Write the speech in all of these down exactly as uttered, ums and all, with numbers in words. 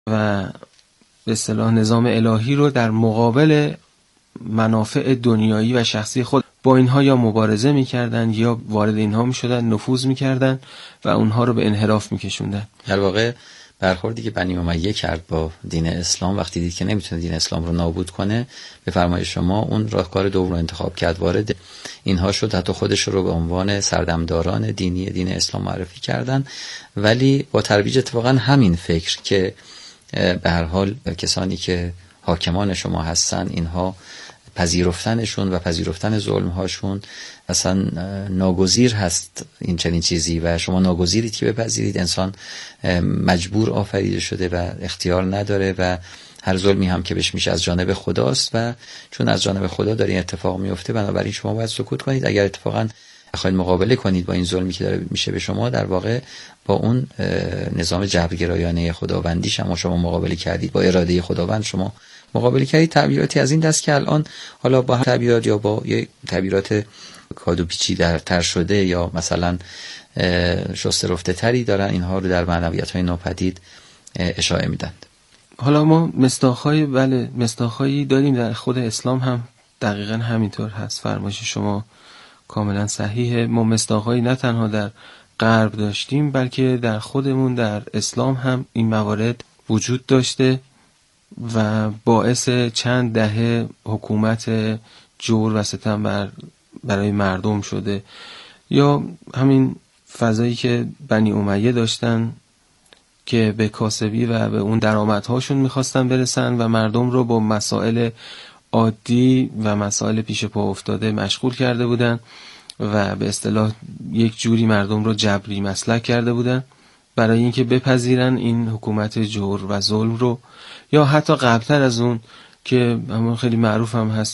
و به اصطلاح نظام الهی رو در مقابل منافع دنیایی و شخصی خود با اینها یا مبارزه میکردن یا وارد اینها میشدن، نفوذ میکردن و اونها رو به انحراف میکشوندن. در واقع برخوردی که بنی امیه کرد با دین اسلام وقتی دید که نمیتونه دین اسلام رو نابود کنه، به فرمایش شما اون راهکار دوم رو انتخاب کرد، وارد اینها شد، حتی خودش رو به عنوان سردمداران دینی دین اسلام معرفی کردن، ولی با ترویج اتفاقا همین فکر که به هر حال کسانی که حاکمان شما هستن اینها پذیرفتنشون و پذیرفتن ظلمهاشون اصلا ناگزیر هست این چنین چیزی و شما ناگزیرید که بپذیرید. انسان مجبور آفریده شده و اختیار نداره و هر ظلمی هم که بهش میشه از جانب خداست و چون از جانب خدا داره این اتفاق میفته بنابراین شما باید سکوت کنید. اگر اتفاقا بخواید مقابله کنید با این ظلمی که داره میشه به شما، در واقع با اون نظام جبرگرایانه خداوندیش هم شما مقابله کردید، با اراده خداوند شما مقابله کردید. تعبیراتی از این دست که الان حالا با تعبیرات یا با یک تعبیرات کادو پیچیده تر شده یا مثلا شسته رفته تری دارن اینها رو در معنویت‌های ناپدید اشاعه میدند. حالا ما مصداق‌های بله مصداق‌هایی داریم در خود اسلام هم دقیقاً همینطور هست. فرمایش شما کاملا صحیحه. ما مصداق‌هایی نه تنها در غرب داشتیم بلکه در خودمون در اسلام هم این موارد وجود داشته و باعث چند دهه حکومت جور و ستم بر برای مردم شده. یا همین فضایی که بنی امیه داشتن که به کاسبی و به اون درآمدهاشون میخواستن برسن و مردم رو با مسائل عادی و مسائل پیش پا افتاده مشغول کرده بودن و به اصطلاح یک جوری مردم رو جبری مسلک کرده بودن برای اینکه بپذیرن این حکومت جور و ظلم رو. یا حتی قبلتر از اون که همون خیلی معروف هم هست،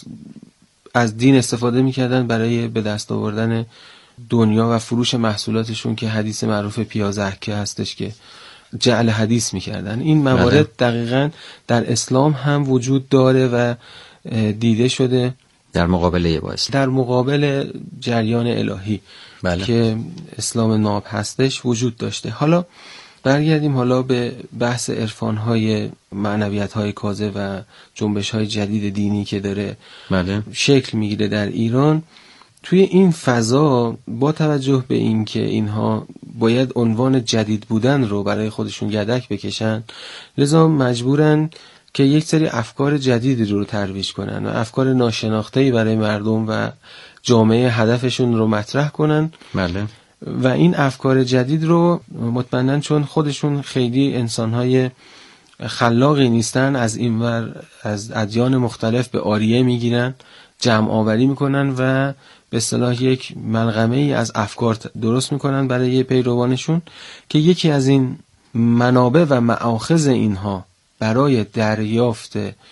از دین استفاده میکردن برای به دست آوردن دنیا و فروش محصولاتشون که حدیث معروف پیازهکه هستش که جعل حدیث میکردن. این موارد دقیقاً در اسلام هم وجود داره و دیده شده در مقابله با اسلام، در مقابل جریان الهی بله. که اسلام ناب هستش وجود داشته. حالا برگردیم حالا به بحث عرفان‌های معنویت‌های کاذب و جنبش‌های جدید دینی که داره بله. شکل میگیره در ایران. توی این فضا با توجه به این که اینها باید عنوان جدید بودن رو برای خودشون یدک بکشن، لذا مجبورن که یک سری افکار جدیدی رو ترویج کنن و افکار ناشناخته‌ای برای مردم و جامعه هدفشون رو مطرح کنن بله. و این افکار جدید رو مطمئناً چون خودشون خیلی انسان‌های خلاقی نیستن، از اینور از ادیان مختلف به آریه میگیرن، جمع آوری میکنن و به اصطلاح یک ملغمه ای از افکار درست میکنن برای پیروانشون که یکی از این منابع و مآخذ اینها برای دریافت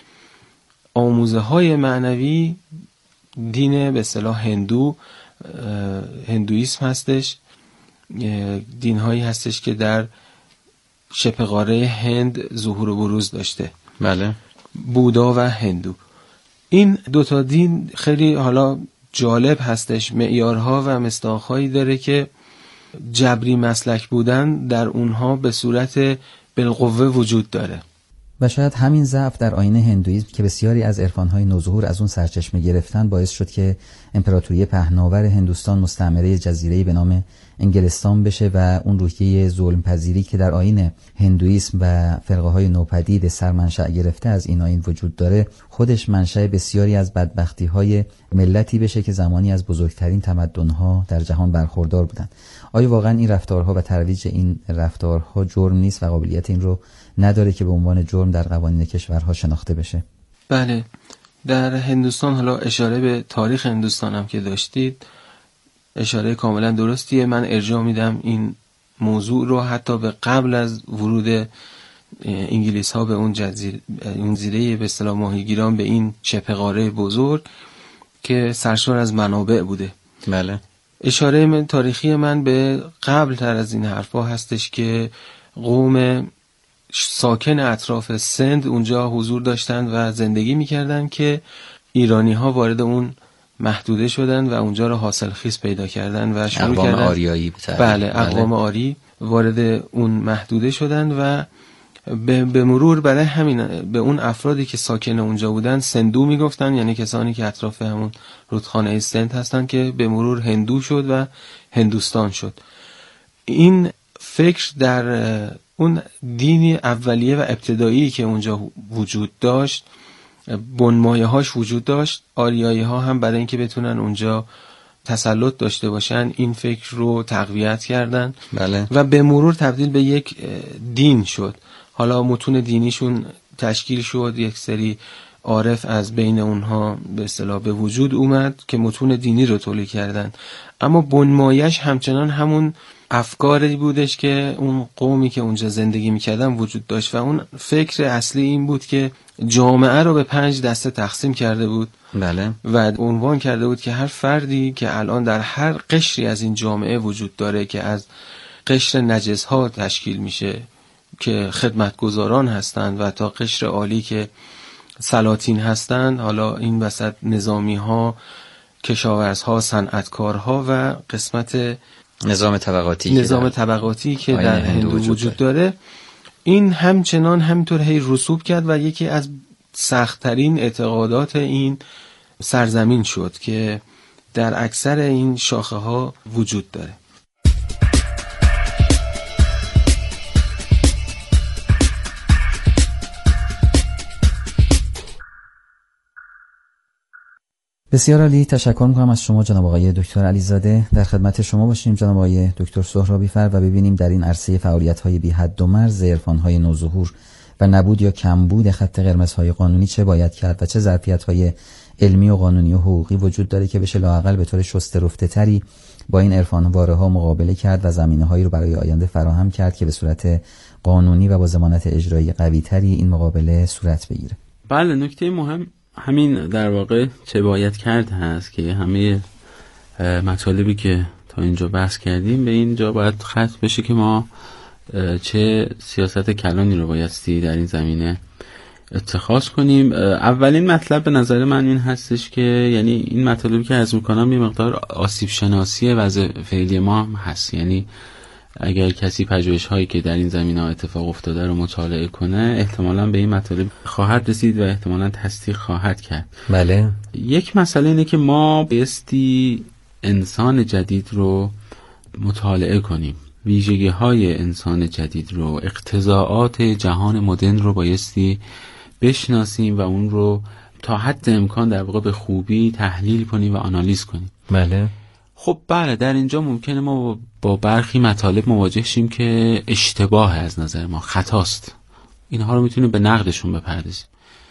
آموزه های معنوی دین به اصطلاح هندو هندویسم هستش. دین هایی هستش که در شبه قاره هند ظهور و بروز داشته بله. بودا و هندو. این دوتا دین خیلی حالا جالب هستش، معیارها و مصداقهایی داره که جبری مسلک بودن در اونها به صورت بالقوه وجود داره و شاید همین ضعف در آیین هندویسم که بسیاری از عرفان‌های نوظهور از اون سرچشمه گرفتن باعث شد که امپراتوری پهناور هندوستان مستعمره جزیره‌ای به نام انگلستان بشه و اون روحیه ظلم پذیری که در آیین هندویسم و فرقه‌های نوپدید سرمنشأ گرفته از این آیین وجود داره خودش منشأ بسیاری از بدبختی‌های ملتی بشه که زمانی از بزرگترین تمدن‌ها در جهان برخوردار بودن. آیا واقعا این رفتارها و ترویج این رفتارها جرم نیست و قابلیت این رو نداره که به عنوان جرم در قوانین کشورها شناخته بشه؟ بله، در هندوستان حالا اشاره به تاریخ هندوستان هم که داشتید اشاره کاملا درستیه. من ارجاع میدم این موضوع رو حتی به قبل از ورود انگلیس ها به اون جزیره اون زیره به اصطلاح ماهیگیران به این شبه قاره بزرگ که سرشار از منابع بوده. بله. اشاره من تاریخی من به قبل تر از این حرفا هستش که قوم ساکن اطراف سند اونجا حضور داشتن و زندگی میکردن که ایرانی ها وارد اون محدوده شدن و اونجا رو حاصل خیز پیدا کردن و شروع کردن آریایی بله اقوام آری وارد اون محدوده شدن و به, به مرور برای همین به اون افرادی که ساکن اونجا بودن سندو میگفتن، یعنی کسانی که اطراف همون رودخانه سند هستن، که به مرور هندو شد و هندوستان شد. این فکر در اون دینی اولیه و ابتدایی که اونجا وجود داشت، بنمایه هاش وجود داشت. آریایی ها هم برای اینکه بتونن اونجا تسلط داشته باشن این فکر رو تقویت کردن. بله. و به مرور تبدیل به یک دین شد. حالا متون دینیشون تشکیل شد، یک سری عارف از بین اونها به اصطلاح به وجود اومد که متون دینی رو تولید کردن، اما بنمایش همچنان همون افکاری بودش که اون قومی که اونجا زندگی میکردن وجود داشت و اون فکر اصلی این بود که جامعه رو به پنج دسته تقسیم کرده بود. بله. و عنوان کرده بود که هر فردی که الان در هر قشری از این جامعه وجود داره که از قشر نجس ها تشکیل میشه که خدمتگزاران هستند و تا قشر عالی که سلاطین هستند، حالا این وسط نظامی ها، کشاورزها، صنعتکارها و قسمت نظام طبقاتی نظام طبقاتی که در هندو وجود, وجود داره. این همچنان همینطور هی رسوب کرد و یکی از سخت‌ترین اعتقادات این سرزمین شد که در اکثر این شاخه ها وجود داره. بسیار عالی، تشکر میکنم از شما جناب آقای دکتر علیزاده. در خدمت شما باشیم جناب آقای دکتر سهرابی‌فر و ببینیم در این عرصه فعالیت‌های بی حد و مرز عرفان‌های نوظهور و نبود یا کمبود خط قرمزهای قانونی چه باید کرد و چه ظرفیت‌های علمی و قانونی و حقوقی وجود داره که بشه لااقل به طور شسته رفته تری با این عرفان‌واره‌ها مقابله کرد و زمینه‌هایی رو برای آینده فراهم کرد که به صورت قانونی و با ضمانت اجرایی قوی‌تری این مقابله صورت بگیره. بله، نکته مهم همین در واقع چه باید کرد هست که همه مطالبی که تا اینجا بحث کردیم به اینجا باید ختم بشه که ما چه سیاست کلانی رو بایستی در این زمینه اتخاذ کنیم. اولین مطلب به نظر من این هستش که یعنی این مطالبی که عرض میکنم یه مقدار آسیب شناسی وضع فعلی ما هم هست. یعنی اگر کسی پژوهش هایی که در این زمینه اتفاق افتاده رو مطالعه کنه احتمالاً به این مطالب خواهد رسید و احتمالاً تصدیق خواهد کرد. بله. یک مسئله اینه که ما بایستی انسان جدید رو مطالعه کنیم، ویژگی های انسان جدید رو، اقتضاعات جهان مدرن رو بایستی بشناسیم و اون رو تا حد امکان در واقع به خوبی تحلیل کنیم و آنالیز کنیم. بله. خب بله، در اینجا ممکنه ما با برخی مطالب مواجه شیم که اشتباه از نظر ما، خطاست. اینها رو میتونیم به نقدشون بپردازیم.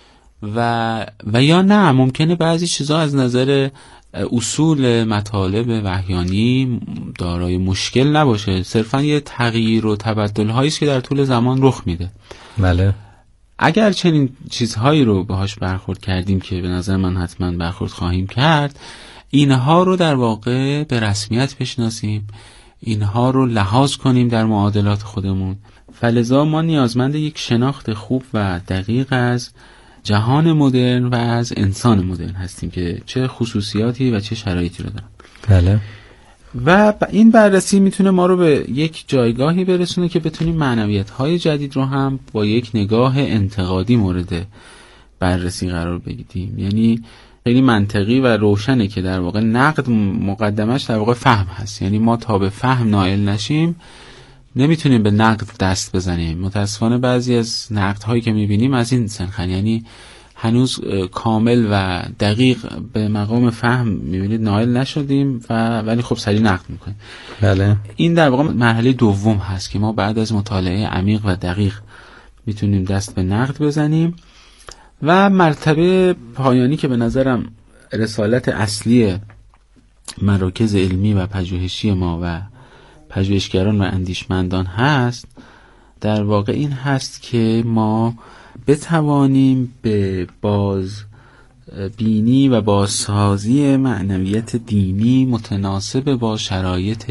و و یا نه، ممکنه بعضی چیزا از نظر اصول مطالب وحیانی دارای مشکل نباشه، صرفا یه تغییر و تبدل هایی است که در طول زمان رخ میده. بله. اگر چنین چیزهایی رو باهاش برخورد کردیم که به نظر من حتما برخورد خواهیم کرد، اینها رو در واقع به رسمیت بشناسیم، اینها رو لحاظ کنیم در معادلات خودمون. فلذا ما نیازمند یک شناخت خوب و دقیق از جهان مدرن و از انسان مدرن هستیم که چه خصوصیاتی و چه شرایطی رو دارن. بله. و این بررسی میتونه ما رو به یک جایگاهی برسونه که بتونیم معنویت‌های جدید رو هم با یک نگاه انتقادی مورد بررسی قرار بدیم. یعنی خیلی منطقی و روشنه که در واقع نقد مقدمش در واقع فهم هست. یعنی ما تا به فهم نائل نشیم نمیتونیم به نقد دست بزنیم. متاسفانه بعضی از نقدهایی که میبینیم از این سنخن، یعنی هنوز کامل و دقیق به مقام فهم میبینید نائل نشدیم و ولی خب سریع نقد میکنیم. بله. این در واقع مرحله دوم هست که ما بعد از مطالعه عمیق و دقیق میتونیم دست به نقد بزنیم. و مرتبه پایانی که به نظرم رسالت اصلی مراکز علمی و پژوهشی ما و پژوهشگران و اندیشمندان هست در واقع این هست که ما بتوانیم به باز بینی و بازسازی معنویت دینی متناسب با شرایط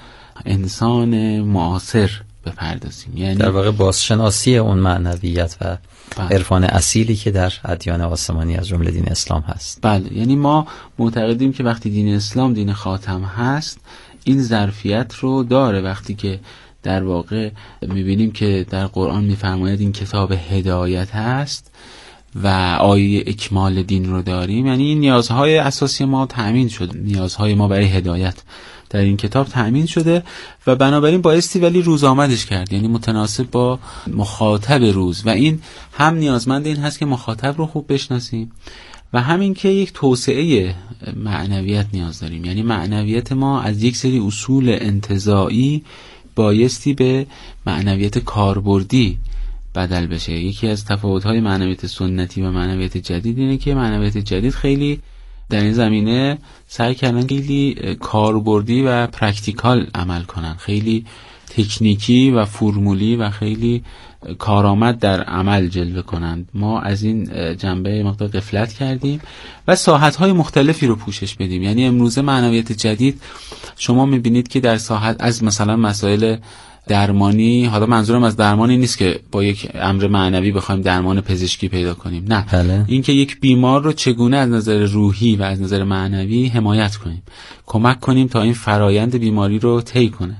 انسان معاصر بپردازیم. یعنی در واقع بازشناسی اون معنویت و عرفان اصیلی که در ادیان آسمانی از جمله دین اسلام هست. بله، یعنی ما معتقدیم که وقتی دین اسلام دین خاتم هست این ظرفیت رو داره، وقتی که در واقع میبینیم که در قرآن میفرماید این کتاب هدایت هست و آیه اکمال دین رو داریم، یعنی این نیازهای اساسی ما تأمین شد، نیازهای ما برای هدایت در این کتاب تأمین شده و بنابراین بایستی ولی روز آمدش کرد، یعنی متناسب با مخاطب روز، و این هم نیازمند این هست که مخاطب رو خوب بشناسیم و همین که یک توسعه معنویت نیاز داریم، یعنی معنویت ما از یک سری اصول انتزاعی بایستی به معنویت کاربردی بدل بشه. یکی از تفاوت‌های معنویت سنتی و معنویت جدید اینه که معنویت جدید خیلی در این زمینه سعی کردن خیلی کاربردی و پرکتیکال عمل کنن، خیلی تکنیکی و فرمولی و خیلی کارآمد در عمل جلوه کنند. ما از این جنبه مقدار غفلت کردیم و ساحت‌های مختلفی رو پوشش بدیم. یعنی امروزه معنویت جدید شما می‌بینید که در ساحت از مثلا مسائل درمانی، حالا منظورم از درمانی نیست که با یک امر معنوی بخوایم درمان پزشکی پیدا کنیم، نه، بله. این که یک بیمار رو چگونه از نظر روحی و از نظر معنوی حمایت کنیم، کمک کنیم تا این فرایند بیماری رو طی کنه،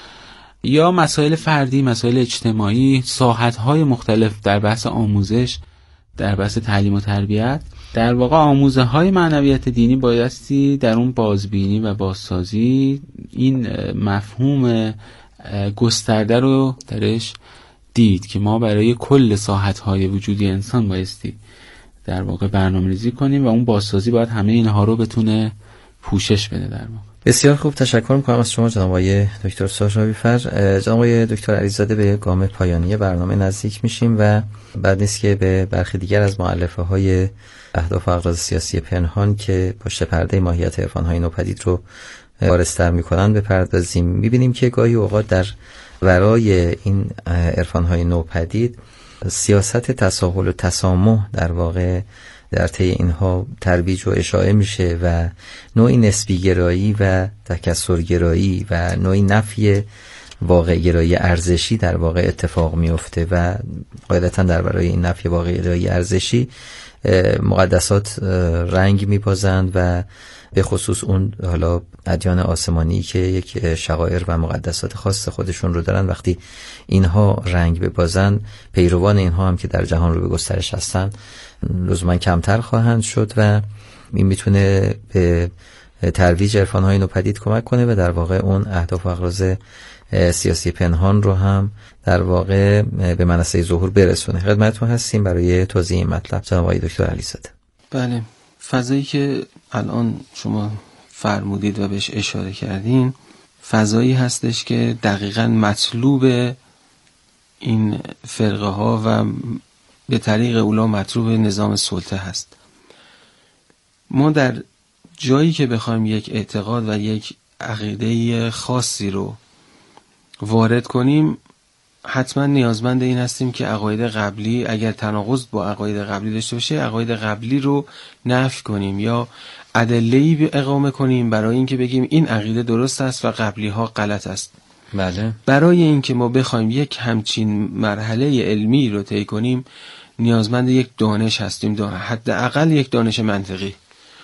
یا مسائل فردی، مسائل اجتماعی، ساحت‌های مختلف در بحث آموزش، در بحث تعلیم و تربیت. در واقع آموزه های معنویت دینی بایستی در اون بازبینی و بازسازی این مفهوم گسترده رو درش دید که ما برای کل ساحت‌های وجودی انسان بایستی در واقع برنامه‌ریزی کنیم و اون بازسازی باید همه اینها رو بتونه پوشش بده. در واقع بسیار خوب، تشکر می‌کنم از شما جناب آقای دکتر سهرابی‌فر. جناب آقای دکتر علیزاده، به گام پایانی برنامه نزدیک میشیم و بعد نیست که به برخی دیگر از مؤلفه‌های اهداف و اغراض سیاسی پنهان که پشت پرده ماهیت عرفان‌های نوپدید رو وارستر میکنن بپردازیم. میبینیم که گاهی اوقات در ورای این عرفان‌های نوپدید سیاست تساهل و تسامح در واقع در طی اینها ترویج و اشاعه میشه و نوعی نسبی گرایی و تکثر گرایی و نوعی نفی واقع گرایی ارزشی در واقع اتفاق میفته و غالبا در برای این نفی واقع گرایی ارزشی مقدسات رنگ میبازند و به خصوص اون حالا ادیان آسمانی که یک شعائر و مقدسات خاص خودشون رو دارن، وقتی اینها رنگ ببازن پیروان اینها هم که در جهان رو به گسترش هستن لزوما کمتر خواهند شد و این میتونه به ترویج عرفان‌های نوپدید کمک کنه و در واقع اون اهداف و اغراض سیاسی پنهان رو هم در واقع به منصه ظهور برسونه. خدمتتون هستیم برای توضیح این مطلب جناب آقای دکتر علیزاده. بله، فضایی که الان شما فرمودید و بهش اشاره کردین فضایی هستش که دقیقاً مطلوب این فرقه ها و به طریق اولا مطلوب نظام سلطه هست. ما در جایی که بخوایم یک اعتقاد و یک عقیده خاصی رو وارد کنیم حتما نیازمند این هستیم که عقاید قبلی اگر تناقض با عقاید قبلی داشته باشه عقاید قبلی رو نفی کنیم یا ادله‌ای اقامه کنیم برای اینکه بگیم این عقیده درست است و قبلی ها غلط است. بله. برای اینکه ما بخوایم یک همچین مرحله علمی رو طی کنیم نیازمند یک دانش هستیم، حداقل یک دانش منطقی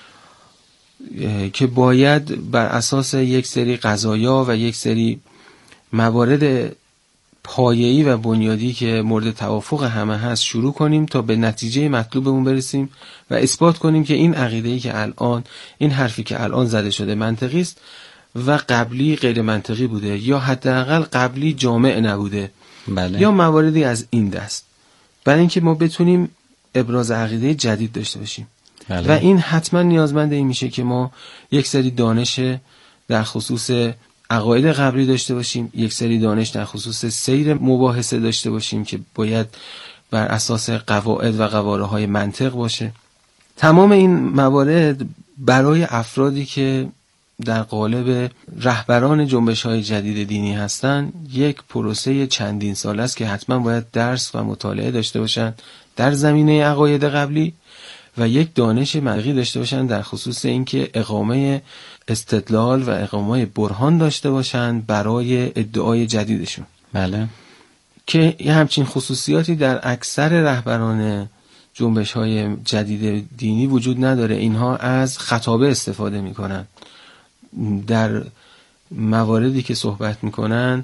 که باید بر اساس یک سری قضایا و یک سری موارد پایه‌ای و بنیادی که مورد توافق همه هست شروع کنیم تا به نتیجه مطلوبمون برسیم و اثبات کنیم که این عقیده‌ای که الان این حرفی که الان زده شده منطقی است و قبلی غیر منطقی بوده یا حداقل قبلی جامع نبوده. بله. یا مواردی از این دست، برای اینکه ما بتونیم ابراز عقیده جدید داشته باشیم. بله. و این حتما نیازمند این میشه که ما یک سری دانش در خصوص عقاید قبلی داشته باشیم، یک سری دانش در خصوص سیر مباحثه داشته باشیم که باید بر اساس قواعد و قواره های منطق باشه. تمام این موارد برای افرادی که در قالب رهبران جنبش های جدید دینی هستن یک پروسه چندین سال است که حتما باید درس و مطالعه داشته باشن در زمینه عقاید قبلی و یک دانش منطقی داشته باشن در خصوص اینکه اقامه استدلال و اقامه برهان داشته باشن برای ادعای جدیدشون. بله. که یه همچین خصوصیاتی در اکثر رهبران جنبش های جدید دینی وجود نداره. اینها از خطابه استفاده میکنن، در مواردی که صحبت میکنن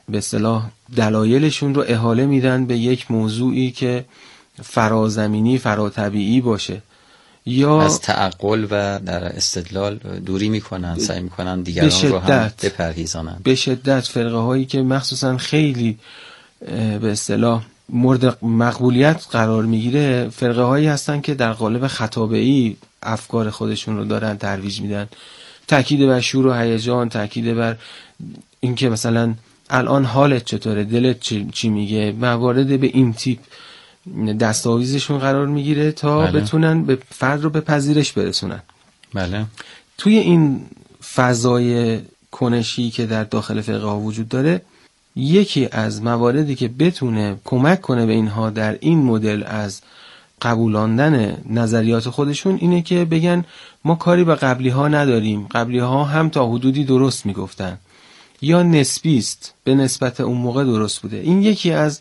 به اصطلاح دلایلشون رو احاله میدن به یک موضوعی که فرازمینی فراتبیعی باشه، یا از تعقل و در استدلال دوری میکنن، سعی میکنن دیگران رو هم بپرهیزانن. به شدت فرقه هایی که مخصوصا خیلی به اصطلاح مورد مقبولیت قرار میگیره، فرقه هایی هستن که در قالب خطابه‌ای افکار خودشون رو دارن ترویج میدن، تاکید بر شور و هیجان، تاکید بر اینکه مثلا الان حالت چطوره، دلت چی میگه، موارد به این تیپ دستاویزشون قرار میگیره تا بله. بتونن به فرد رو به پذیرش برسونن. بله. توی این فضای کنشی که در داخل فرقه ها وجود داره، یکی از مواردی که بتونه کمک کنه به اینها در این مدل از قبولاندن نظریات خودشون اینه که بگن ما کاری به قبلی ها نداریم، قبلی ها هم تا حدودی درست میگفتن یا نسبی است، به نسبت اون موقع درست بوده. این یکی از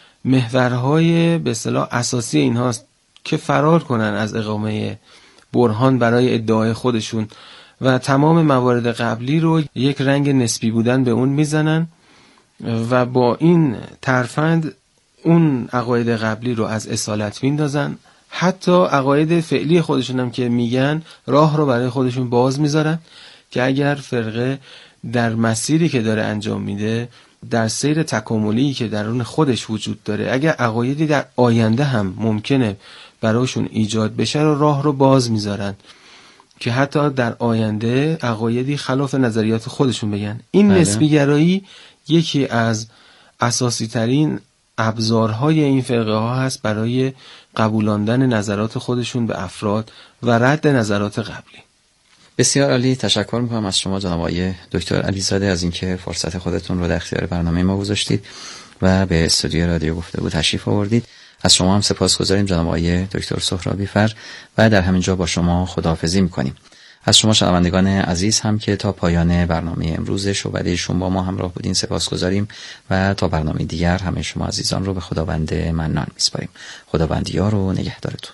محورهای به اصطلاح اساسی اینهاست که فرار کنن از اقامه برهان برای ادعای خودشون و تمام موارد قبلی رو یک رنگ نسبی بودن به اون میزنن و با این ترفند اون عقاید قبلی رو از اصالت میندازن. حتی عقاید فعلی خودشون هم که میگن راه رو برای خودشون باز میذارن که اگر فرقه در مسیری که داره انجام میده، در سیر تکاملی که درون خودش وجود داره، اگر عقایدی در آینده هم ممکنه براشون ایجاد بشه رو راه رو باز میذارن که حتی در آینده عقایدی خلاف نظریات خودشون بگن. این بله. نسبی گرایی یکی از اساسی ترین ابزارهای این فرقه ها هست برای قبولاندن نظرات خودشون به افراد و رد نظرات قبلی. بسیار عالی، تشکر میکنم از شما جناب آقای دکتر علیزاده از اینکه فرصت خودتون رو در اختیار برنامه ما گذاشتید و به استودیو رادیو گفتگو تشریف آوردید. از شما هم سپاسگزاریم جناب آقای دکتر سهرابی فر و در همین جا با شما خداحافظی میکنیم. از شما شنوندگان عزیز هم که تا پایان برنامه امروز شعبده‌شون با ما همراه بودین سپاسگزاریم و تا برنامه دیگر همه شما عزیزان رو به خداوند منان میسپاریم. خداوند یار و نگهدارتون.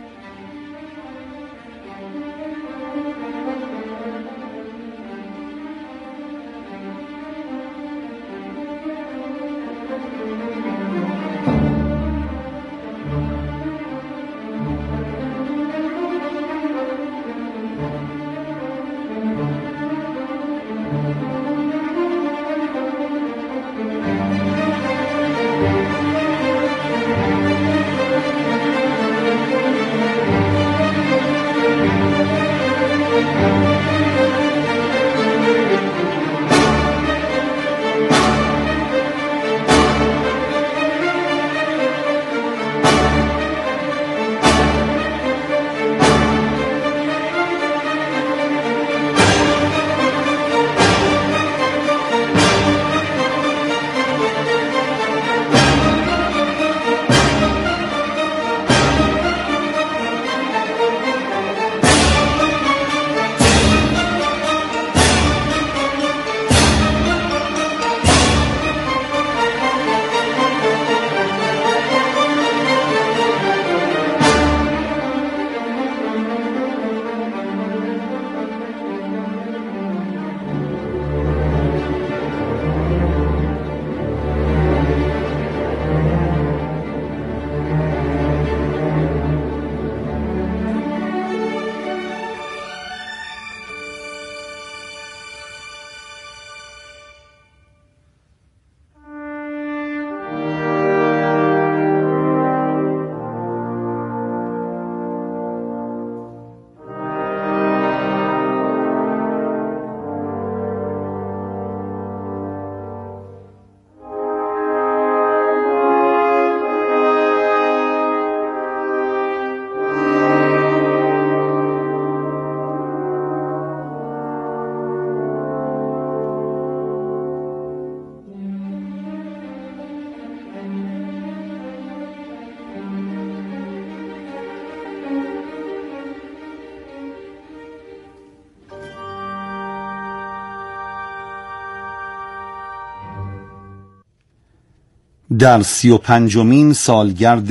در سی و پنجمین سالگرد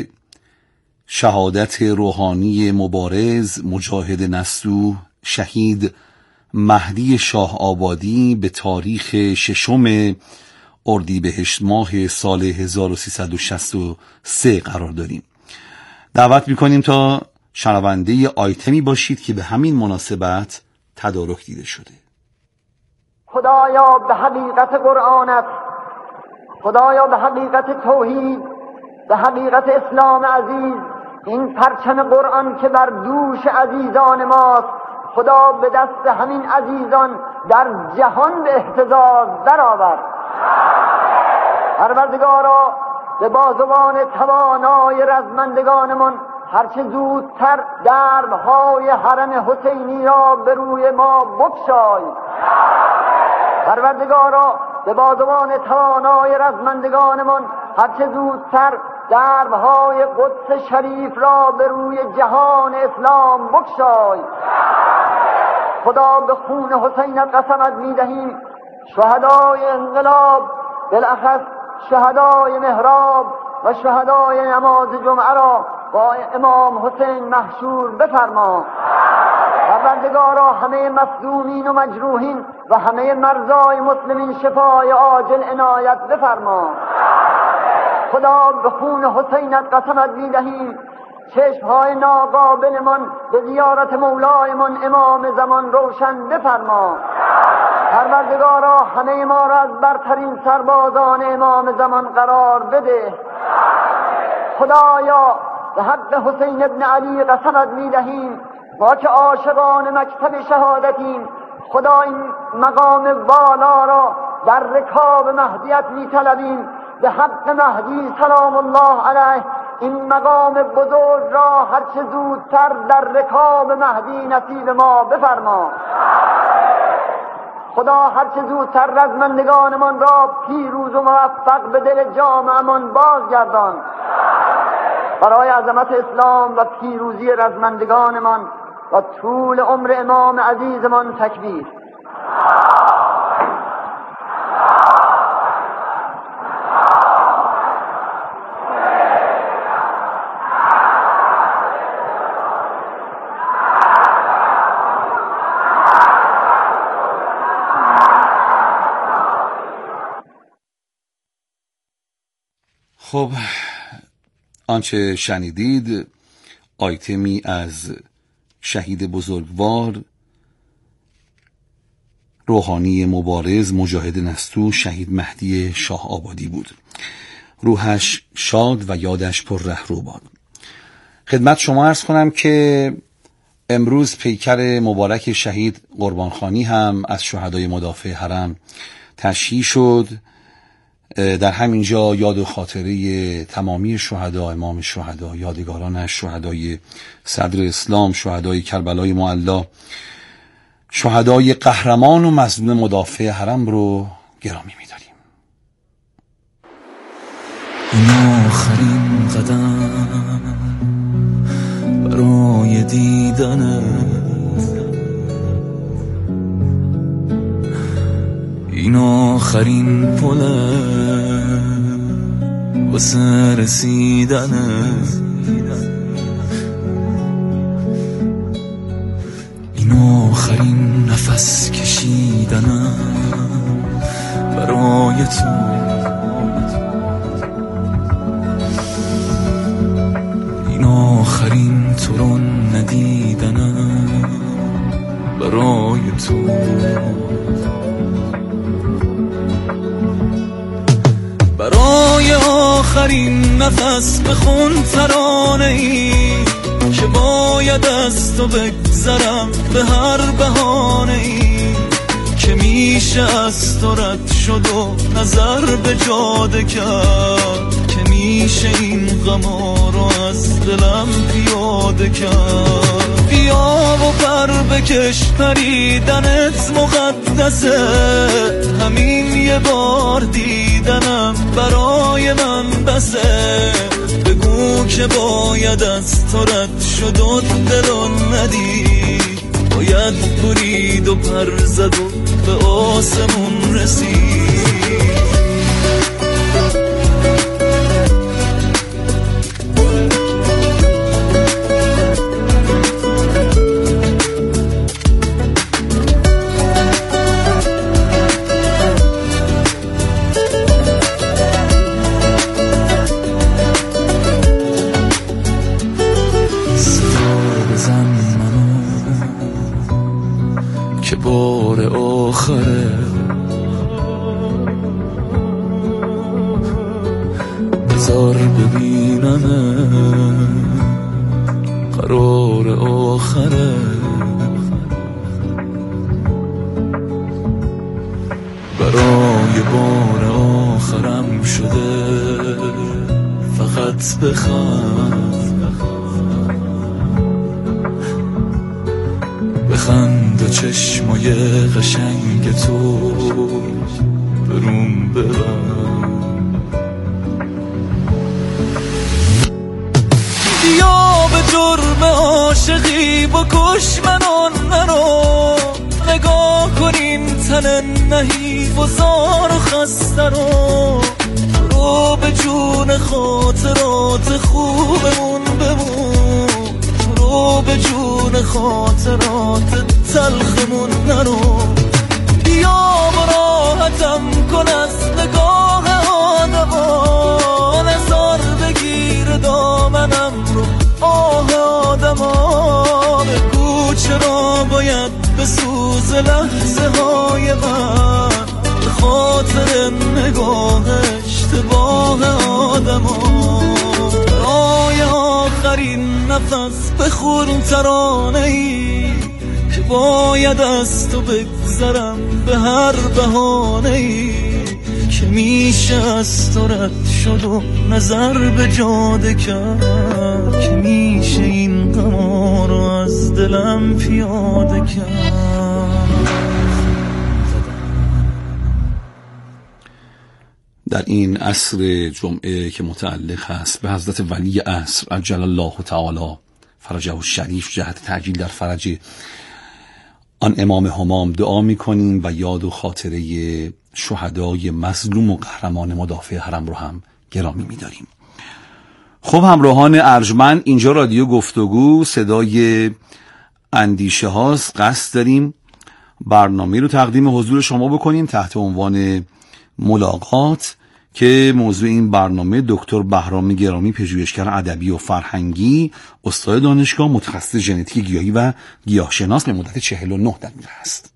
شهادت روحانی مبارز مجاهد نستوه شهید مهدی شاه آبادی به تاریخ ششم اردیبهشت ماه سال هزار و سیصد و شصت و سه قرار داریم. دعوت میکنیم تا شنونده آیتمی باشید که به همین مناسبت تدارک دیده شده. خدایا به حقیقت قرآنت، خدایا به حقیقت توحید، به حقیقت اسلام عزیز، این پرچم قرآن که بر دوش عزیزان ماست، خدا به دست همین عزیزان در جهان به اهتزاز درآور. پروردگارا به بازوان توانای رزمندگانمان هرچه زودتر دربهای حرم حسینی را به روی ما بگشای. پروردگارا به بازوان توانای رزمندگانمان هرچه زودتر دربهای قدس شریف را به روی جهان اسلام بگشای. خدا به خون حسینت قسمت می‌دهیم شهدای انقلاب، بالاخص شهدای محراب و شهدای نماز جمعه را با امام حسین محشور بفرما. پروردگارا همه مصدومین و مجروحین و همه مرضای مسلمین شفای عاجل عنایت بفرما. خدا به خون حسینت قسمت می‌دهیم چشمهای ناقابلمان به زیارت مولایمان امام زمان روشن بفرما. پروردگارا همه ما را از برترین سربازان امام زمان قرار بده. خدایا به حق حسین ابن علی قسمت می‌دهیم ما که عاشقان مکتب شهادتیم، خدا این مقام والا را در رکاب مهدیت می‌طلبیم. به حق مهدی سلام الله علیه این مقام بزرگ را هرچه زودتر در رکاب مهدی نصیب ما بفرما. خدا هرچه زودتر رزمندگانمان را پیروز و موفق به دل جامعه‌مان بازگردان. برای عظمت اسلام و پیروزی رزمندگانمان و طول عمر امام عزیزمان تکبیر. خب آنچه شنیدید آیتمی از شهید بزرگوار روحانی مبارز مجاهد نستو شهید مهدی شاه آبادی بود. روحش شاد و یادش پر رهرو باد. خدمت شما عرض کنم که امروز پیکر مبارک شهید قربانخانی هم از شهدای مدافع حرم تشییع شد. در همینجا یاد و خاطره تمامی شهدا، امام شهدا، یادگارانش، شهدای صدر اسلام، شهدای کربلای معلا، شهدای قهرمان و مظلوم مدافع حرم رو گرامی می‌داریم. این آخرین قدم برای دیدنت، این آخرین پله واسه رسیدنت، این آخرین نفس کشیدنم برای تو، این آخرین تو رو ندیدنم برای تو، برای آخرین نفس بخون ترانه ای که باید از تو بگذرم به هر بهانه ای که میشه از تو رد شد و نظر به جاده کرد، که میشه این غما رو از دلم پیاده کرد. بیا و پر بکش پریدنت مقدسه، همین یه بار دیدنم برای من بسه. بگو که باید از تو رد شد و دل و ندید، باید برید و پر زد و به آسمون رسید. قرار آخره برای بار آخرم شده فقط بخند بخند و چشمای قشنگ تو بروم ببند بیا به جرم عاشقی بکش منو منو نگاه کنیم تن نحیف و زار و خسته رو رو به جون خاطرات خوبمون بمون رو به جون خاطرات تلخمون نرو بیا براحتم کن از نگاه آدما نزار بگیر دامنم رو آه آدما بگو چرا باید به سوز لحظه های من به خاطر نگاه اشتباه آدما برای آخرین نفس بخور ترانه ای که باید از تو بگذرم به هر بهانه ای که میشه از تو رد شد و نظر به جاده کرد که میشه این غما رو از دلم پیاده کرد. در این عصر جمعه که متعلق است به حضرت ولی عصر عجل الله تعالی فرجه الشریف جهت تعجیل در فرج آن امام همام دعا میکنیم و یاد و خاطره شهدای مظلوم و قهرمان مدافع حرم رو هم گرامی میداریم. خب همراهان ارجمند، اینجا رادیو گفتگو صدای اندیشه هاست. قصد داریم برنامه رو تقدیم حضور شما بکنیم تحت عنوان ملاقات که موضوع این برنامه دکتر بهرام گرامی، پژوهشگر ادبی و فرهنگی، استاد دانشگاه، متخصص ژنتیک گیاهی و گیاهشناس به مدت چهل و نه دقیقه است.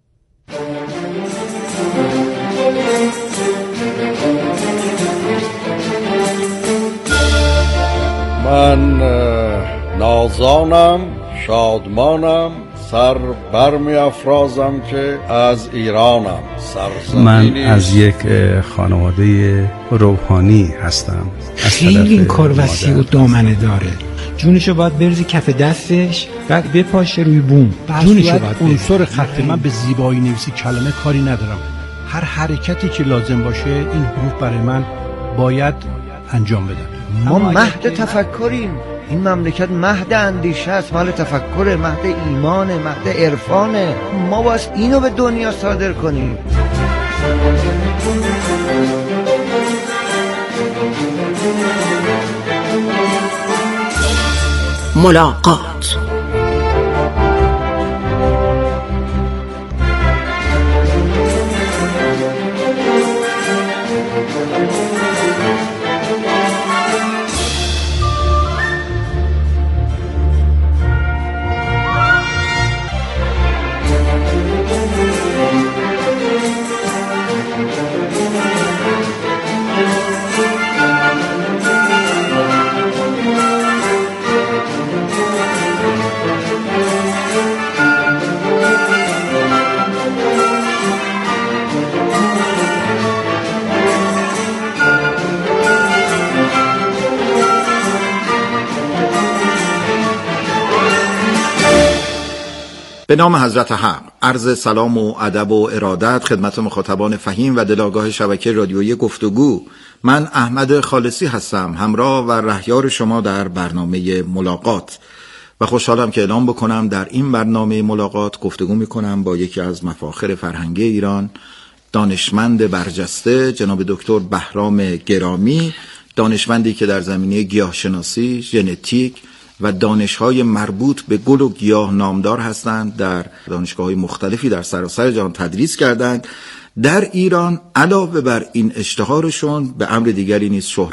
من نازانم، شادمانم، سر برمی افرازم که از ایرانم. من از یک خانواده روحانی هستم. خیلی این کار وسیع و دامنه داره. جونشو باید برزی کف دستش بعد بپاشه روی بوم. جونشو باید عنصر خط من به زیبایی نویسی کلمه کاری ندارم. هر حرکتی که لازم باشه این حروف برای من باید انجام بدن. ما مهد تفکریم. این مملکت مهد اندیشه است، مال تفکر، مهد ایمانه، مهد عرفانه. ما باید اینو به دنیا صادر کنیم. ملاقات. به نام حضرت حق عرض سلام و ادب و ارادت خدمت مخاطبان فهیم و دلاگاه شبکه رادیویی گفتگو. من احمد خالصی هستم، همراه و رهیار شما در برنامه ملاقات و خوشحالم که اعلام بکنم در این برنامه ملاقات گفتگو میکنم با یکی از مفاخر فرهنگی ایران، دانشمند برجسته جناب دکتر بهرام گرامی، دانشمندی که در زمینه گیاهشناسی، ژنتیک و دانش‌های مربوط به گل و گیاه نامدار هستند. در دانشگاه‌های مختلفی در سراسر جهان تدریس کردند. در ایران علاوه بر این اشتهارشون به امر دیگری نیز شهرت